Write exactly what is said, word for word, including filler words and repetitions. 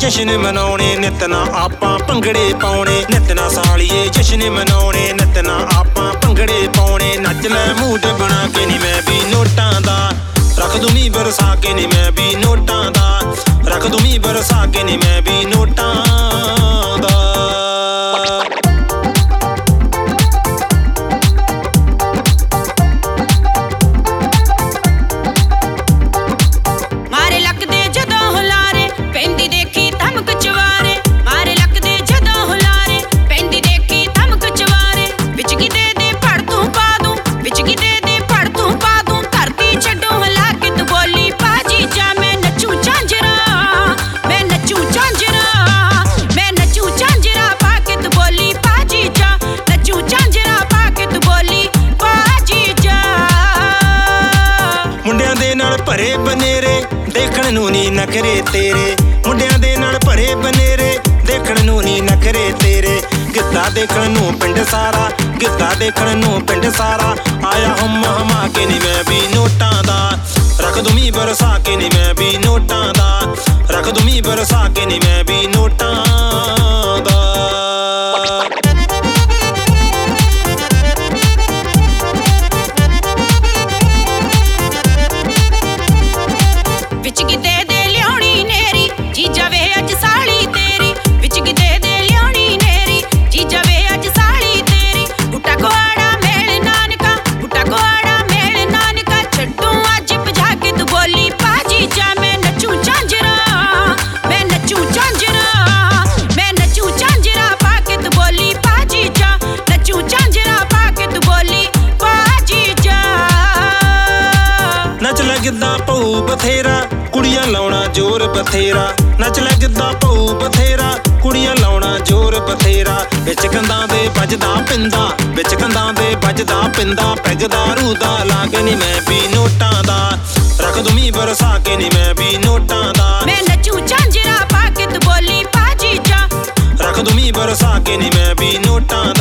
जश्न मनाने नित ना आपां भंगड़े पाउणे नित ना सालिए जश्न मनाने नित ना आपां भंगड़े पाउणे नच लै मूड बना के नी मैं भी नोटां दा रख दूं नी बरसा के नी मैं भी नोटां दा रख दूं नी बरसा के नी मैं भी नोटां दा भरे बनेरे देखण नूं नी नखरे तेरे मुंडियां दे नाल भरे बनेरे देखण नूं नी नखरे तेरे गिद्धा देखण नूं पिंड सारा गिद्धा देखण नूं पिंड सारा आया हुम हमा के नी मैं भी नोटां दा रख दूं मी बरसा के नी मैं भी नोटां दा रख दूं मी बरसा के नी मैं भी नोटां दा गिद्धा पऊ बथेरा कुड़ियां लाउणा जोर बथेरा नच लै गिद्धा पऊ बथेरा कुड़ियां लाउणा जोर बथेरा विच कंधां दे बजदा पिंदा विच कंधां दे बजदा पिंदा पैग दारू दा लागे नी मैं भी नोटां दा रख दूं मी बरसा के नी मैं भी नोटां दा मैं नचूं झांजरा पा के तू बोली पाजी जा रख दूं मी बरसा के नी मैं भी नोटां दा